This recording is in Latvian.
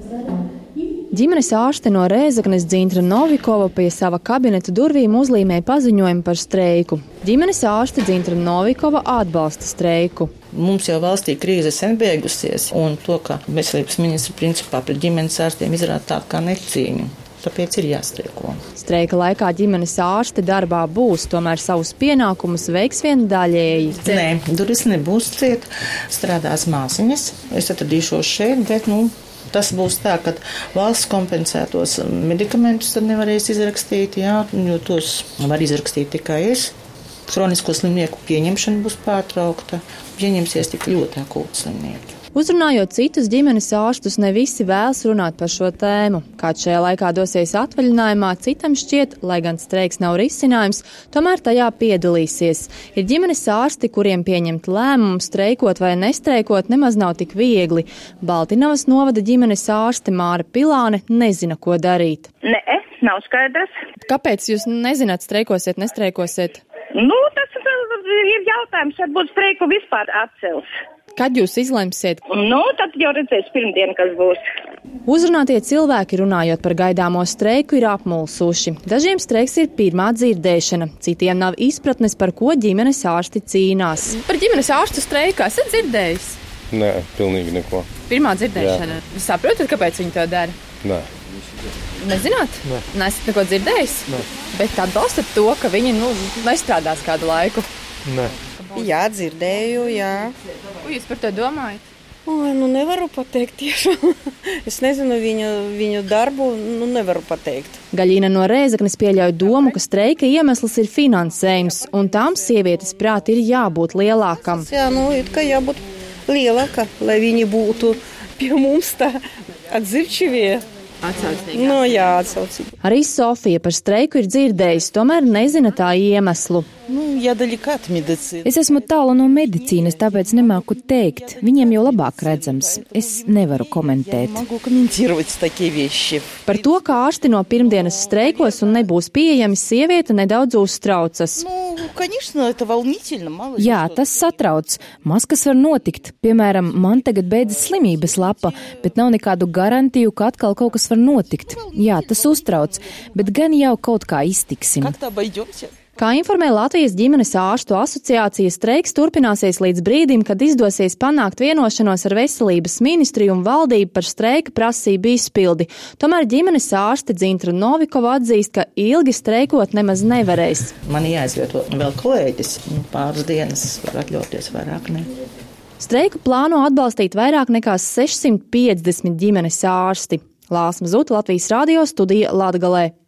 Ģimenes ārste no Rēzeknes Dzintra Novikova pie sava kabineta durvīm uzlīmēja paziņojumu par streiku. Ģimenes ārste Dzintra Novikova atbalsta streiku. Mums jau valstī krīze sen beigusies, un to, ka veselības ministra principā pret ģimenes ārstiem izrāda tādu kā necīņu. Tāpēc ir jāstreiko. Streika laikā ģimenes ārste darbā būs, tomēr savus pienākumus veiks vien daļēji. Nē, durvis nebūs ciet, strādās māsiņas. Es atradīšos šeit, bet, tas būs tā, ka valsts kompensētos medikamentus tad nevarēs izrakstīt, jo tos var izrakstīt tikai es. Kronisko slimnieku pieņemšana būs pārtraukta, pieņemsies tik ļoti akūti slimnieki. Uzrunājot citus ģimenes ārstus, ne visi vēlas runāt par šo tēmu. Kāds šajā laikā dosies atvaļinājumā, citam šķiet, lai gan streiks nav risinājums, tomēr tajā piedalīsies. Ir ģimenes ārsti, kuriem pieņemt lēmumu streikot vai nestreikot nemaz nav tik viegli. Baltinavas novada ģimenes ārste Māra Pilāne nezina, ko darīt. Nē, nav skaidrs. Kāpēc jūs nezināt, streikosiet, nestreikosiet? Tas ir jautājums, varbūt streiku vispār atcels. Kad jūs izlemsiet? Tad jau redzēs pirmdien, kas būs. Uzrunātie cilvēki, runājot par gaidāmo streiku, ir apmulsuši. Dažiem streiks ir pirmā dzirdēšana, citiem nav izpratnes, par ko ģimenes ārsti cīnās. Par ģimenes ārstu streiku esat dzirdējis? Nē, pilnīgi neko. Pirmā dzirdēšana. Jūs saprotat, kāpēc viņi to dara? Nē. Nezināt? Nē. Nesat neko dzirdējis? Nē. Bet atbalstat to, ka viņi nestrādās kādu laiku? Nē. Jā, dzirdēju, jā. Ko jūs par to domājat? Nevaru pateikt tiešām. Es nezinu viņu darbu, nevaru pateikt. Gaļina no Rēzeknes pieļauj domu, ka streika iemesls ir finansējums, un tām sievietes prāt ir jābūt lielākam. Jā, it kā jābūt lielāka, lai viņi būtu pie mums tā atzīvšķivie. Atsaucīgi. Jā, atsaucīgi. Arī Sofija par streiku ir dzirdējusi, tomēr nezina tā iemeslu. Ja delikāta medicīna. Es esmu tālu no medicīnas, tāpēc nemāku teikt. Viņiem jau labāk redzams. Es nevaru komentēt. Par to, kā ārsti no pirmdienas streikos un nebūs pieejami, sieviete nedaudz uztraucas. Jā, tas satrauc. Maskas var notikt. Piemēram, man tagad beidzas slimības lapa, bet nav nekādu garantiju, ka atkal kaut kas var notikt. Jā, tas uztrauc, bet gan jau kaut kā iztiksim. Kā informē Latvijas ģimenes ārstu asociācija, streiks turpināsies līdz brīdim, kad izdosies panākt vienošanos ar veselības ministriju un valdību par streika prasību izpildi. Tomēr ģimenes ārste Dzintra Novikova atzīst, ka ilgi streikot nemaz nevarēs. Man jāizvieto vēl kolēģis, pāris dienas var atļauties, vairāk ne. Streiku plāno atbalstīt vairāk nekā 650 ģimenes ārsti. Lāsma Zuta, Latvijas radio studija Latgalē.